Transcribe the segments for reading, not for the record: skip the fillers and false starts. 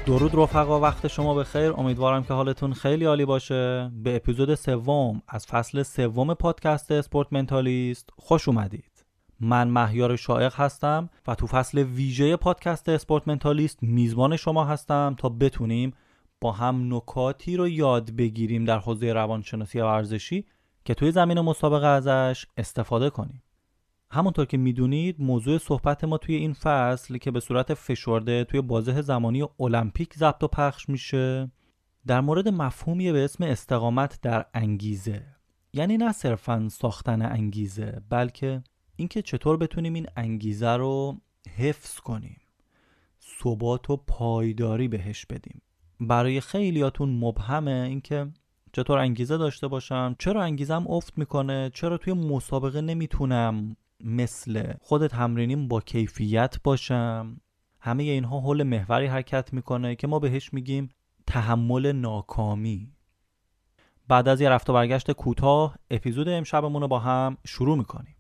درود رفقا، وقت شما بخیر. امیدوارم که حالتون خیلی عالی باشه. به اپیزود سوم از فصل سوم پادکست اسپورت منتالیست خوش اومدید. من مهیار شایق هستم و تو فصل ویژه پادکست اسپورت منتالیست میزبان شما هستم تا بتونیم با هم نکاتی رو یاد بگیریم در حوزه روانشناسی ورزشی که توی زمین مسابقه ازش استفاده کنیم. همونطور که میدونید موضوع صحبت ما توی این فصل که به صورت فشرده توی بازه زمانی المپیک ضبط و پخش میشه در مورد مفهومی به اسم استقامت در انگیزه. یعنی نه صرفاً ساختن انگیزه، بلکه اینکه چطور بتونیم این انگیزه رو حفظ کنیم، ثبات و پایداری بهش بدیم. برای خیلیاتون مبهمه اینکه چطور انگیزه داشته باشم، چرا انگیزم افت میکنه، چرا توی مسابقه نمیتونم مثل خود تمرینیم با کیفیت باشم. همه اینها حول محوری حرکت میکنه که ما بهش میگیم تحمل ناکامی. بعد از یه رفت و برگشت کوتاه اپیزود امشبمون رو با هم شروع میکنیم.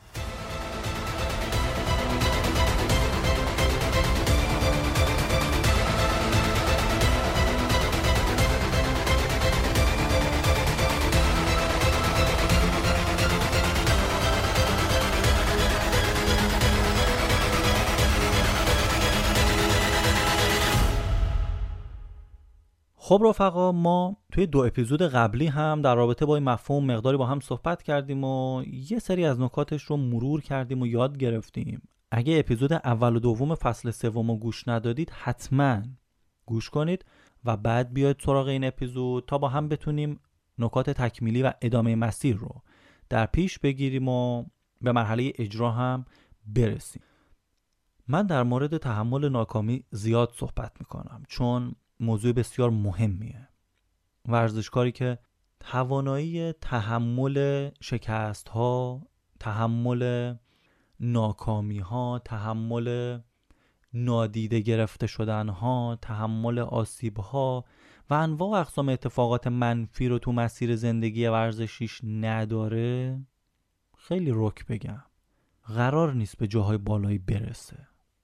خب رفقا، ما توی 2 اپیزود قبلی هم در رابطه با این مفهوم مقداری با هم صحبت کردیم و یه سری از نکاتش رو مرور کردیم و یاد گرفتیم. اگه اپیزود اول و دوم فصل سوم رو گوش ندادید حتما گوش کنید و بعد بیاید سراغ این اپیزود تا با هم بتونیم نکات تکمیلی و ادامه مسیر رو در پیش بگیریم و به مرحله اجرا هم برسیم. من در مورد تحمل ناکامی زیاد صحبت میکنم چون موضوع بسیار مهمیه. ورزشکاری که توانایی تحمل شکست ها، تحمل ناکامی ها، تحمل نادیده گرفته شدن ها، تحمل آسیب ها و انواع و اقسام اتفاقات منفی رو تو مسیر زندگی ورزشیش نداره، خیلی رک بگم قرار نیست به جاهای بالایی برسه.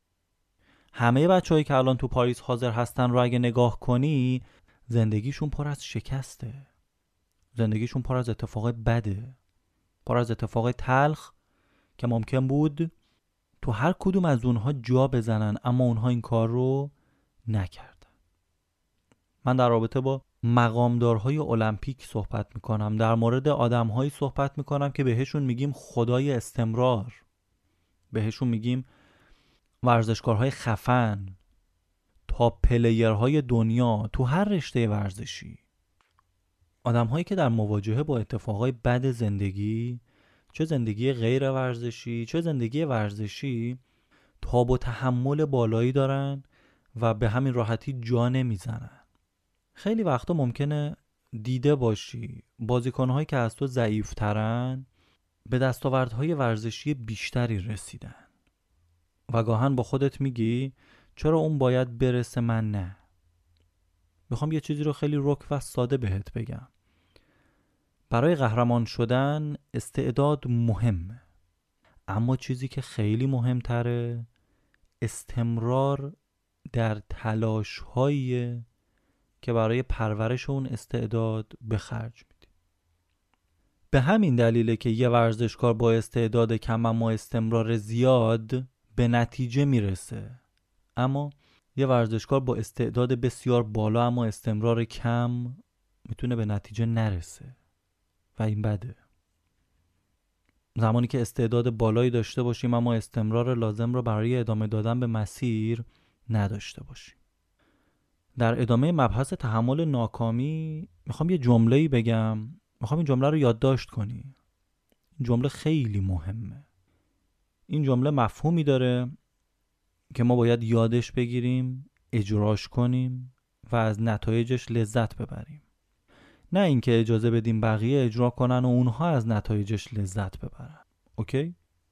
همه بچه‌هایی که الان تو پاریس حاضر هستن رو اگه نگاه کنی زندگیشون پر از شکسته، زندگیشون پر از اتفاق بده، پر از اتفاق تلخ که ممکن بود تو هر کدوم از اونها جا بزنن اما اونها این کار رو نکردن. من در رابطه با مقامدارهای المپیک صحبت میکنم، در مورد آدمهایی صحبت میکنم که بهشون میگیم خدای استمرار، بهشون میگیم ورزشکارهای خفن، تاپ پلیرهای دنیا تو هر رشته ورزشی. آدم‌هایی که در مواجهه با اتفاقای بد زندگی، چه زندگی غیر ورزشی چه زندگی ورزشی، تاب و تحمل بالایی دارن و به همین راحتی جا نمیزنن. خیلی وقتا ممکنه دیده باشی بازیکن‌هایی که از تو ضعیف‌ترن به دستاوردهای ورزشی بیشتری رسیدن و گاهن با خودت میگی چرا اون باید برسه من نه. میخوام یه چیزی رو خیلی رک و ساده بهت بگم. برای قهرمان شدن استعداد مهمه، اما چیزی که خیلی مهمتره استمرار در تلاش‌هایی که برای پرورش اون استعداد به خرج میدی. به همین دلیله که یه ورزشکار با استعداد کم اما استمرار زیاد به نتیجه میرسه، اما یه ورزشکار با استعداد بسیار بالا اما استمرار کم میتونه به نتیجه نرسه و این بده. زمانی که استعداد بالایی داشته باشیم اما استمرار لازم رو برای ادامه دادن به مسیر نداشته باشیم. در ادامه مبحث تحمل ناکامی میخوام یه جمله‌ای بگم، میخوام این جمله رو یادداشت کنی. این جمله خیلی مهمه. این جمله مفهومی داره که ما باید یادش بگیریم، اجراش کنیم و از نتایجش لذت ببریم. نه اینکه اجازه بدیم بقیه اجرا کنن و اونها از نتایجش لذت ببرن. اوکی؟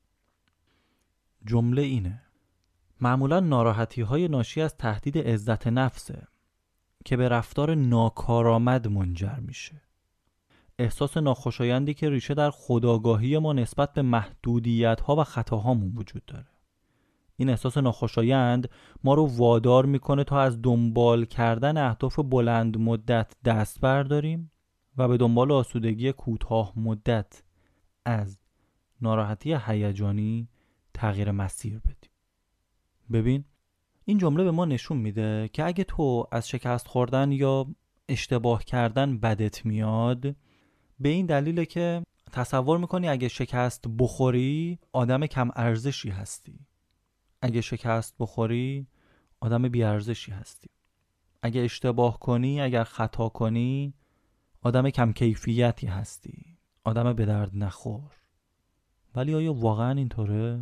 جمله اینه: معمولا ناراحتی‌های ناشی از تهدید عزت نفسه که به رفتار ناکارآمد منجر میشه. احساس ناخوشایندی که ریشه در خودآگاهی ما نسبت به محدودیت‌ها و خطاهامون وجود داره. این احساس ناخوشایند ما رو وادار میکنه تا از دنبال کردن اهداف بلند مدت دست برداریم و به دنبال آسودگی کوتاه مدت، از ناراحتی هیجانی تغییر مسیر بدیم. ببین، این جمله به ما نشون میده که اگه تو از شکست خوردن یا اشتباه کردن بدت میاد، به این دلیله که تصور میکنی اگه شکست بخوری آدم کم ارزشی هستی. اگه شکست بخوری آدم بی ارزشی هستی. اگه اشتباه کنی، اگر خطا کنی، آدم کم کیفیتی هستی. آدم به درد نخور. ولی آیا واقعا اینطوره؟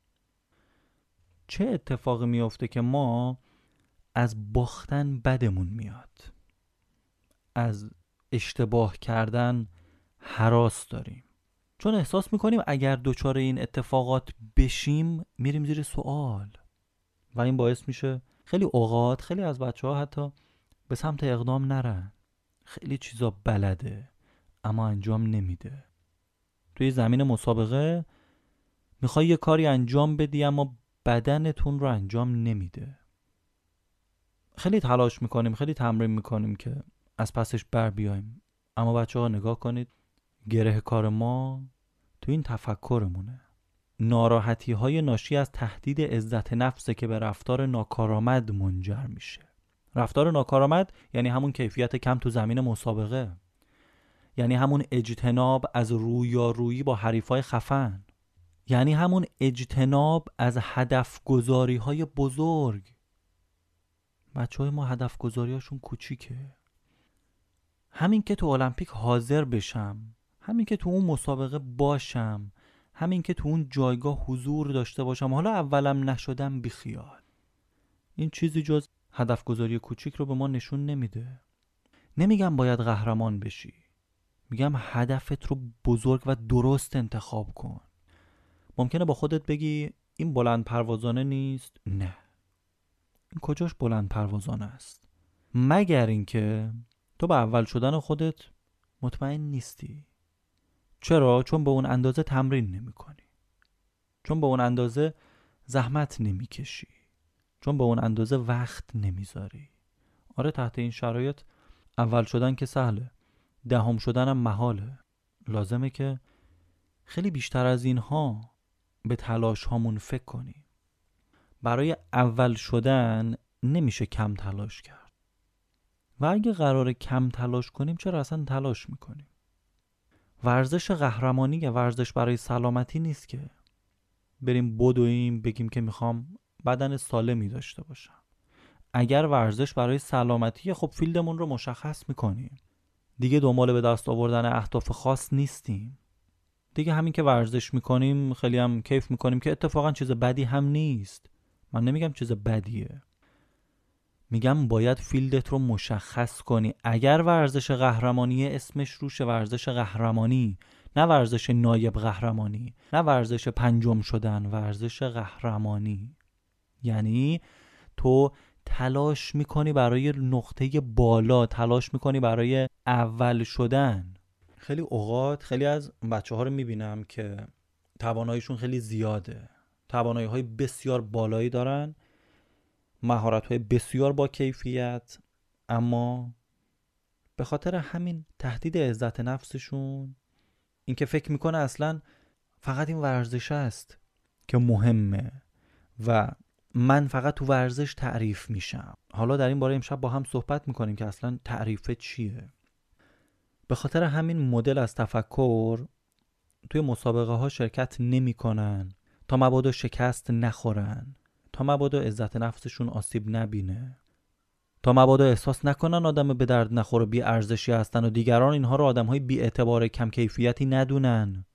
چه اتفاقی میفته که ما از باختن بدمون میاد؟ از اشتباه کردن هراس داریم. چون احساس میکنیم اگر دچار این اتفاقات بشیم میریم زیر سوال و این باعث میشه خیلی اوقات خیلی از بچه‌ها حتی به سمت اقدام نرن. خیلی چیزا بلده اما انجام نمیده. توی زمین مسابقه میخوای یه کاری انجام بدی اما بدنتون رو انجام نمیده. خیلی تلاش میکنیم، خیلی تمرین میکنیم که از پسش بر بیایم، اما بچه‌ها نگاه کنید، گره کار ما تو این تفکرمونه. ناراحتی های ناشی از تهدید عزت نفسه که به رفتار ناکارآمد منجر میشه. رفتار ناکارآمد یعنی همون کیفیت کم تو زمین مسابقه، یعنی همون اجتناب از رویارویی با حریفای خفن، یعنی همون اجتناب از هدف گذاری های بزرگ. بچه های ما هدف گذاری هاشون کوچیکه. همین که تو المپیک حاضر بشم، همین که تو اون مسابقه باشم، همین که تو اون جایگاه حضور داشته باشم، حالا اولم نشدم بیخیال. این چیزی جز هدف گذاری کوچیک رو به ما نشون نمیده. نمیگم باید قهرمان بشی، میگم هدفت رو بزرگ و درست انتخاب کن. ممکنه با خودت بگی این بلند پروازانه نیست. نه، این کجاش بلند پروازانه است؟ مگر اینکه تو به اول شدن خودت مطمئن نیستی. چرا؟ چون به اون اندازه تمرین نمی کنی، چون به اون اندازه زحمت نمی کشی، چون به اون اندازه وقت نمیذاری. آره، تحت این شرایط اول شدن که سهله، دهم شدن هم محاله. لازمه که خیلی بیشتر از اینها به تلاش هامون فکر کنیم. برای اول شدن نمیشه کم تلاش کرد و اگه قراره کم تلاش کنیم چرا اصلا تلاش میکنیم؟ ورزش قهرمانی یا ورزش برای سلامتی نیست که بریم بدویم بگیم که میخوام بدن سالمی داشته باشم. اگر ورزش برای سلامتیه خب فیلدمون رو مشخص میکنیم دیگه، دنبال به دست آوردن اهداف خاص نیستیم دیگه. همین که ورزش میکنیم خیلی هم کیف میکنیم که اتفاقا چیز بدی هم نیست. من نمیگم چیز بدیه، میگم باید فیلدت رو مشخص کنی. اگر ورزش قهرمانی اسمش روشه ورزش قهرمانی، نه ورزش نایب قهرمانی، نه ورزش پنجم شدن، ورزش قهرمانی. یعنی تو تلاش میکنی برای نقطه بالا، تلاش میکنی برای اول شدن. خیلی اوقات خیلی از بچه ها رو میبینم که تواناییشون خیلی زیاده، توانایی های بسیار بالایی دارن، مهارت های بسیار با کیفیت، اما به خاطر همین تهدید عزت نفسشون، این که فکر میکنه اصلا فقط این ورزش است که مهمه و من فقط تو ورزش تعریف میشم. حالا در این باره امشب با هم صحبت میکنیم که اصلا تعریف چیه. به خاطر همین مدل از تفکر توی مسابقه ها شرکت نمی کنن تا مبادا شکست نخورن، تا مبادا عزت نفسشون آسیب نبینه، تا مبادا احساس نکنن آدم به درد نخور و بی ارزشی هستن و دیگران اینها رو آدم های بی اعتبار کم کیفیتی ندونن.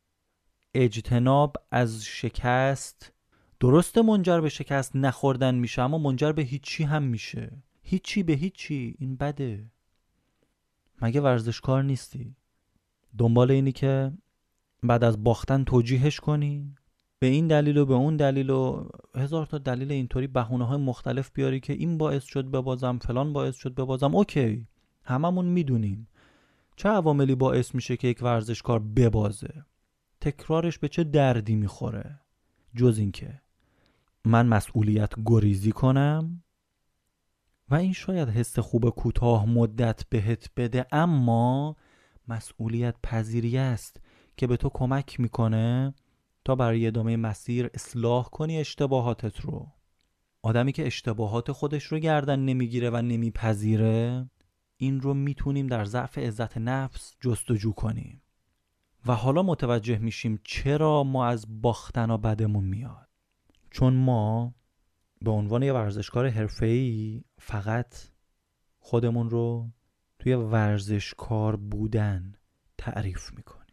اجتناب از شکست درسته منجر به شکست نخوردن میشه، اما منجر به هیچی هم میشه. هیچی به هیچی، این بده. مگه ورزشکار نیستی؟ دنبال اینی که بعد از باختن توجیهش کنی؟ به این دلیل و به اون دلیل و هزار تا دلیل اینطوری بهونه‌های مختلف بیاری که این باعث شد ببازم، فلان باعث شد ببازم. اوکی، هممون میدونیم چه عواملی باعث میشه که یک ورزشکار ببازه. تکرارش به چه دردی میخوره؟ جز این که من مسئولیت گریزی کنم و این شاید حس خوب کوتاه مدت بهت بده، اما مسئولیت پذیری است که به تو کمک میکنه تا برای ادامه مسیر اصلاح کنی اشتباهاتت رو. آدمی که اشتباهات خودش رو گردن نمیگیره و نمیپذیره، این رو میتونیم در ضعف عزت نفس جستجو کنیم. و حالا متوجه میشیم چرا ما از باختن بدمون میاد. چون ما به عنوان یه ورزشکار حرفه‌ای فقط خودمون رو توی ورزشکار بودن تعریف میکنیم.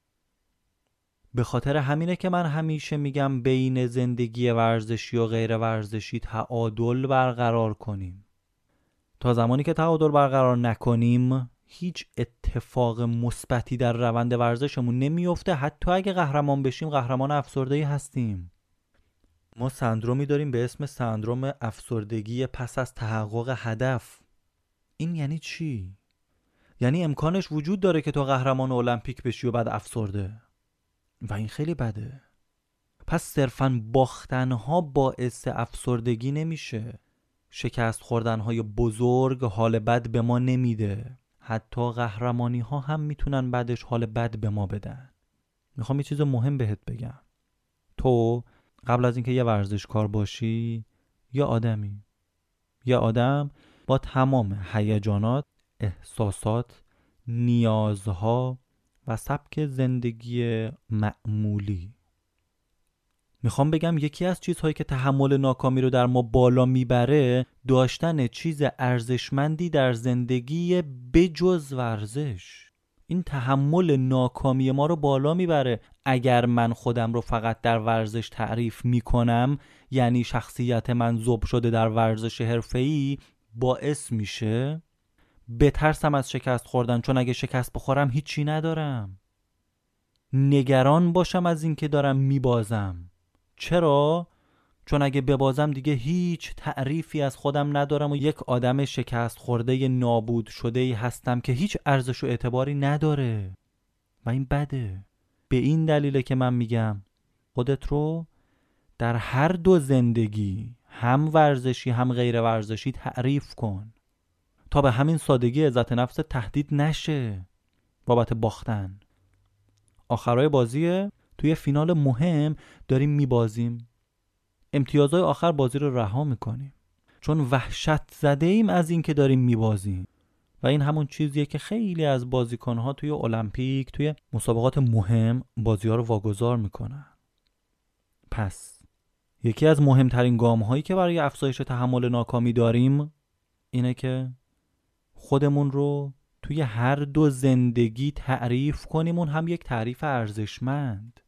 به خاطر همینه که من همیشه میگم بین زندگی ورزشی و غیر ورزشی تعادل برقرار کنیم. تا زمانی که تعادل برقرار نکنیم هیچ اتفاق مثبتی در روند ورزشمون نمیفته. حتی اگه قهرمان بشیم قهرمان افسردگی هستیم. ما سندرومی داریم به اسم سندروم افسردگی پس از تحقق هدف. این یعنی چی؟ یعنی امکانش وجود داره که تو قهرمان المپیک بشی و بعد افسرده، و این خیلی بده. پس صرفاً باختنها باعث افسردگی نمیشه. شکست خوردنهای بزرگ حال بد به ما نمیده. حتی قهرمانی ها هم میتونن بعدش حال بد به ما بدن. میخوام یه چیز مهم بهت بگم. تو قبل از اینکه یه ورزشکار باشی یه آدمی، یه آدم با تمام هیجانات، احساسات، نیازها و سبک زندگی معمولی. میخوام بگم یکی از چیزهایی که تحمل ناکامی رو در ما بالا میبره داشتن چیز ارزشمندی در زندگی بجز ورزش. این تحمل ناکامی ما رو بالا میبره. اگر من خودم رو فقط در ورزش تعریف میکنم، یعنی شخصیت من ذوب شده در ورزش حرفه‌ای، باعث میشه بترسم از شکست خوردن، چون اگه شکست بخورم هیچی ندارم. نگران باشم از این که دارم میبازم. چرا؟ چون اگه ببازم دیگه هیچ تعریفی از خودم ندارم و یک آدم شکست خورده نابود شده‌ای هستم که هیچ ارزش و اعتباری نداره و این بده. به این دلیله که من میگم خودت رو در هر دو زندگی، هم ورزشی هم غیر ورزشی، تعریف کن تا به همین سادگی عزت نفس تهدید نشه بابت باختن. آخرای بازیه، توی فینال مهم داریم میبازیم، امتیازهای آخر بازی رو رها میکنیم چون وحشت زده ایم از این که داریم میبازیم. و این همون چیزیه که خیلی از بازیکنها توی المپیک، توی مسابقات مهم بازی‌ها رو واگذار میکنن. پس یکی از مهمترین گام‌هایی که برای افزایش تحمل ناکامی داریم اینه که خودمون رو توی هر دو زندگی تعریف کنیم. اون هم یک تعریف ارزشمند،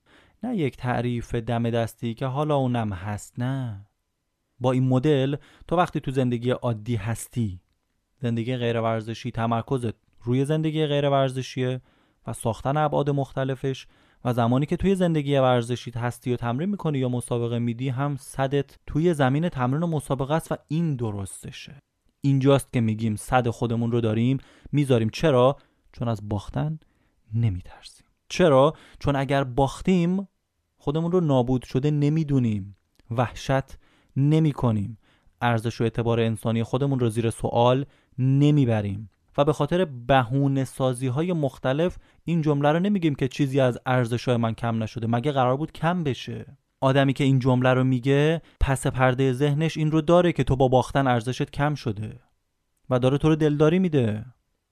نه یک تعریف دم دستی که حالا اونم هست. نه، با این مدل تو وقتی تو زندگی عادی هستی، زندگی غیر ورزشی، تمرکزت روی زندگی غیر ورزشیه و ساختن ابعاد مختلفش، و زمانی که توی زندگی ورزشی هستی و تمرین میکنی یا مسابقه میدی، هم صدت توی زمین تمرین و مسابقه است و این درستشه. اینجاست که میگیم صد خودمون رو داریم میذاریم. چرا؟ چون از باختن نمیترسیم. چرا؟ چون اگر باختیم خودمون رو نابود شده نمیدونیم، وحشت نمی کنیم، ارزش و اعتبار انسانی خودمون رو زیر سوال نمیبریم و به خاطر بهونه سازی های مختلف این جمله رو نمیگیم که چیزی از ارزش‌های من کم نشده. مگه قرار بود کم بشه؟ آدمی که این جمله رو میگه پس پرده ذهنش این رو داره که تو با باختن ارزشت کم شده و داره تو رو دلداری میده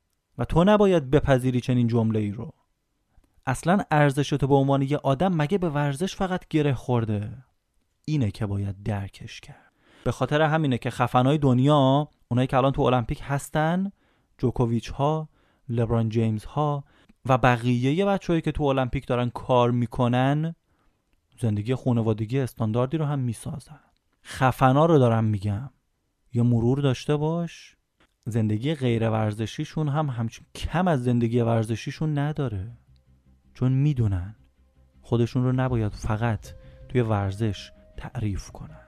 و تو نباید بپذیری چنین جمله‌ای رو. اصلا ارزشت به عنوان یه آدم مگه به ورزش فقط گره خورده؟ اینه که باید درکش کرد. به خاطر همینه که خفنای دنیا، اونایی که الان تو المپیک هستن، جوکوویچ ها، لبران جیمز ها و بقیه بچه‌هایی که تو المپیک دارن کار میکنن، زندگی خانوادگی استانداردی رو هم میسازن. خفنا رو دارم میگم. یا مرور داشته باش، زندگی غیر ورزشیشون هم همچین کم از زندگی ورزشیشون نداره، چون میدونن خودشون رو نباید فقط توی ورزش تعریف کنن.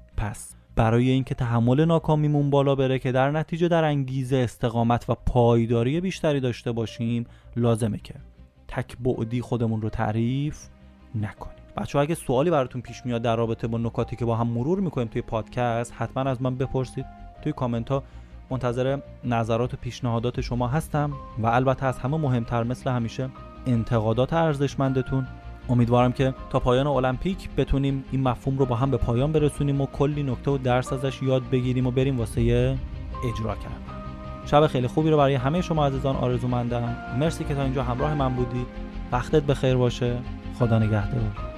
پس برای اینکه تحمل ناکامیمون بالا بره که در نتیجه در انگیزه، استقامت و پایداری بیشتری داشته باشیم، لازمه که تک بعدی خودمون رو تعریف نکنیم. بچه‌ها اگه سوالی براتون پیش میاد در رابطه با نکاتی که با هم مرور میکنیم توی پادکست، حتما از من بپرسید. توی کامنت ها منتظر نظرات و پیشنهادات شما هستم و البته از همه مهمتر مثل همیشه انتقادات ارزشمندتون. امیدوارم که تا پایان المپیک بتونیم این مفهوم رو با هم به پایان برسونیم و کلی نکته و درس ازش یاد بگیریم و بریم واسه اجرا کردن. شب خیلی خوبی رو برای همه شما عزیزان آرزومندم. مرسی که تا اینجا همراه من بودید. وقتت بخیر باشه. خدا نگهدار.